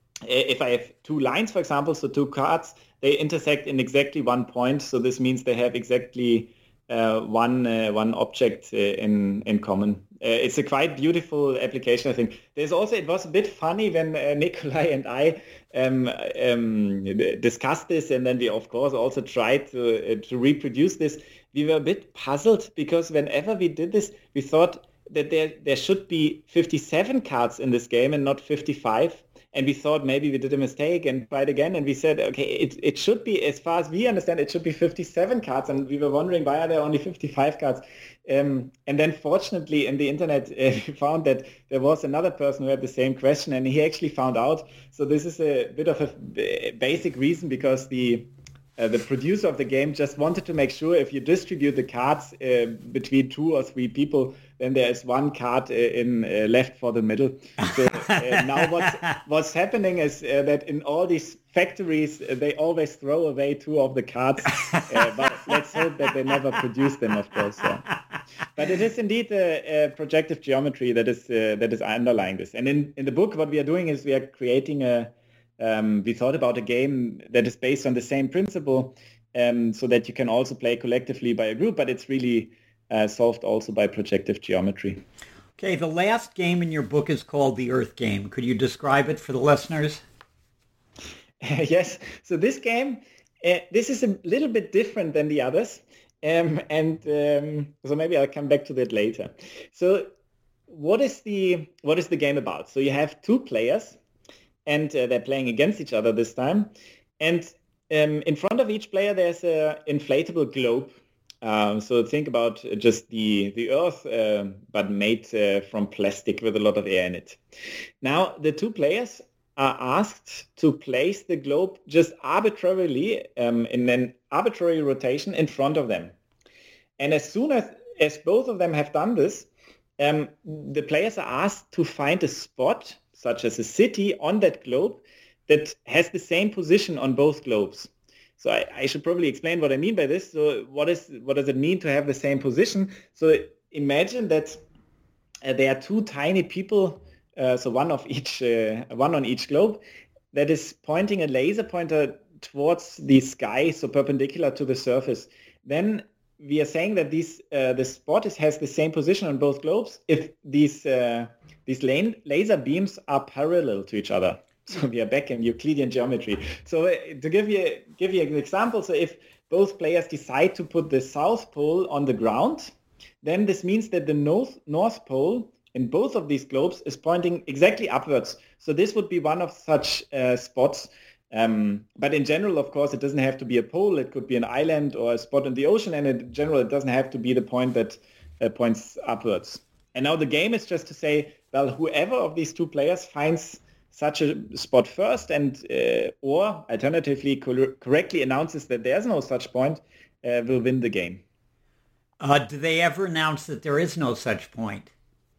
if I have two lines, for example, so two cards, they intersect in exactly one point. So this means they have exactly uh, one uh, one object uh, in in common. Uh, it's a quite beautiful application, I think. There's also, it was a bit funny when uh, Nikolai and I um, um, discussed this, and then we, of course, also tried to uh, to reproduce this. We were a bit puzzled because whenever we did this, we thought that there there should be fifty-seven cards in this game and not fifty-five. And we thought maybe we did a mistake and tried again. And we said, okay, it, it should be, as far as we understand, it should be fifty-seven cards. And we were wondering, why are there only fifty-five cards? Um, and then fortunately in the internet, uh, we found that there was another person who had the same question, and he actually found out. So this is a bit of a basic reason, because the Uh, the producer of the game just wanted to make sure if you distribute the cards uh, between two or three people, then there is one card uh, in uh, left for the middle. So uh, now what's, what's happening is uh, that in all these factories, uh, they always throw away two of the cards. Uh, but let's hope that they never produce them, of course. Yeah. But it is indeed a, a projective geometry that is uh, that is underlying this. And in, in the book, what we are doing is we are creating a Um, we thought about a game that is based on the same principle, um, so that you can also play collectively by a group, but it's really uh, solved also by projective geometry. Okay, the last game in your book is called The Earth Game. Could you describe it for the listeners? Yes, so this game, uh, this is a little bit different than the others, um, and um, so maybe I'll come back to that later. So what is the what is the game about? So you have two players, and uh, they're playing against each other this time. And um, in front of each player, there's an inflatable globe. Um, so think about just the, the Earth, uh, but made uh, from plastic with a lot of air in it. Now, the two players are asked to place the globe just arbitrarily um, in an arbitrary rotation in front of them. And as soon as, as both of them have done this, um, the players are asked to find a spot, such as a city, on that globe that has the same position on both globes. So I, I should probably explain what I mean by this. So what is what does it mean to have the same position? So imagine that uh, there are two tiny people, uh, so one of each, uh, one on each globe, that is pointing a laser pointer towards the sky, so perpendicular to the surface. Then we are saying that these uh, the spot is, has the same position on both globes if these uh, these lane, laser beams are parallel to each other. So we are back in Euclidean geometry. So uh, to give you give you an example, so if both players decide to put the south pole on the ground, then this means that the north north pole in both of these globes is pointing exactly upwards. So this would be one of such uh, spots. Um, but in general, of course, it doesn't have to be a pole. It could be an island or a spot in the ocean. And in general, it doesn't have to be the point that uh, points upwards. And now the game is just to say, well, whoever of these two players finds such a spot first and uh, or alternatively cor- correctly announces that there's no such point, uh, will win the game. Uh, do they ever announce that there is no such point?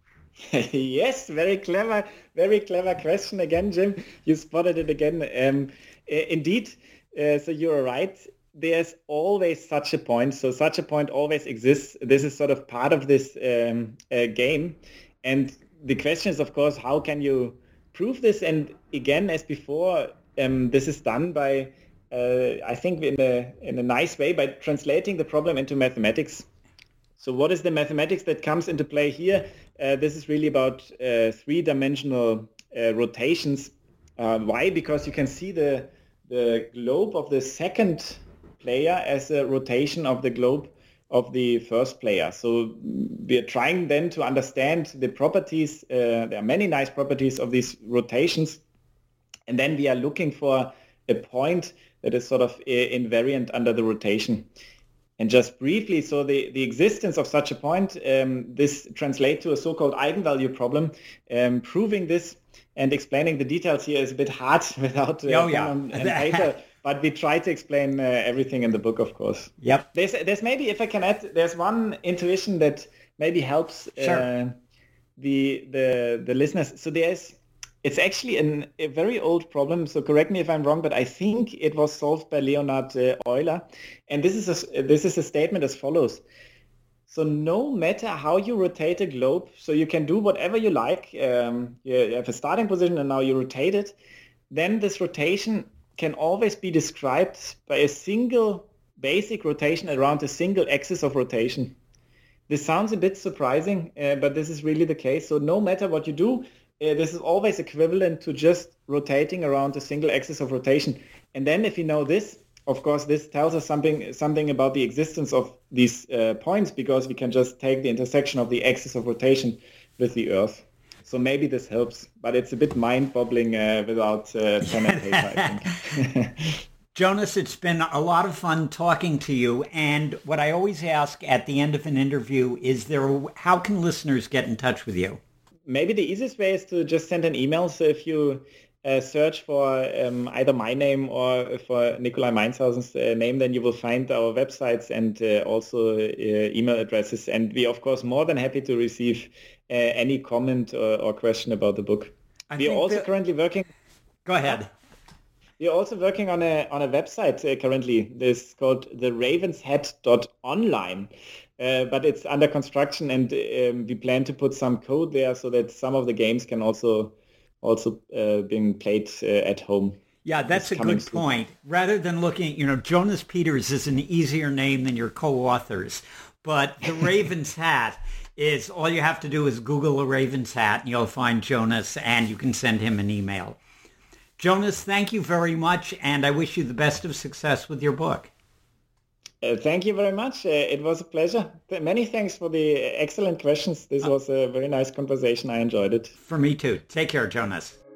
Yes, very clever, very clever question again, Jim. You spotted it again. Um, indeed, uh, so you're right. There's always such a point. So such a point always exists. This is sort of part of this um, uh, game. And the question is, of course, how can you prove this? And again, as before, um, this is done by, uh, I think, in a in a nice way by translating the problem into mathematics. So what is the mathematics that comes into play here? Uh, this is really about uh, three-dimensional uh, rotations. Uh, why? Because you can see the the globe of the second player as a rotation of the globe of the first player. So we are trying then to understand the properties. Uh, there are many nice properties of these rotations. And then we are looking for a point that is sort of invariant under the rotation. And just briefly, so the, the existence of such a point, um, this translates to a so-called eigenvalue problem. Um, proving this and explaining the details here is a bit hard without uh, oh, yeah. on, on paper, but we try to explain uh, everything in the book, of course. Yep. There's, there's maybe, if I can add, there's one intuition that maybe helps uh, sure. the, the the listeners. So there's, it's actually an, a very old problem, so correct me if I'm wrong, but I think it was solved by Leonhard uh, Euler. And this is a, this is a statement as follows. So no matter how you rotate a globe, so you can do whatever you like, um, you have a starting position and now you rotate it, then this rotation can always be described by a single basic rotation around a single axis of rotation. This sounds a bit surprising, uh, but this is really the case. So no matter what you do, Uh, this is always equivalent to just rotating around a single axis of rotation. And then if you know this, of course, this tells us something something about the existence of these uh, points, because we can just take the intersection of the axis of rotation with the Earth. So maybe this helps, but it's a bit mind-boggling uh, without uh, pen and paper, I think. Jonas, it's been a lot of fun talking to you. And what I always ask at the end of an interview is there, a, how can listeners get in touch with you? Maybe the easiest way is to just send an email. So if you uh, search for um, either my name or for Nikolai Meinshausen's uh, name, then you will find our websites and uh, also uh, email addresses. And we, of course, more than happy to receive uh, any comment or, or question about the book. I we are also that... currently working... Go ahead. We are also working on a on a website uh, currently. This is called the ravens hat dot online, uh, but it's under construction, and um, we plan to put some code there so that some of the games can also also uh, being played uh, at home. Yeah, that's a good soon. point. Rather than looking, you know, Jonas Peters is an easier name than your co-authors, but the Raven's Hat is all you have to do is Google a Raven's Hat, and you'll find Jonas, and you can send him an email. Jonas, thank you very much, and I wish you the best of success with your book. Uh, thank you very much. Uh, it was a pleasure. Many thanks for the excellent questions. This was a very nice conversation. I enjoyed it. For me too. Take care, Jonas.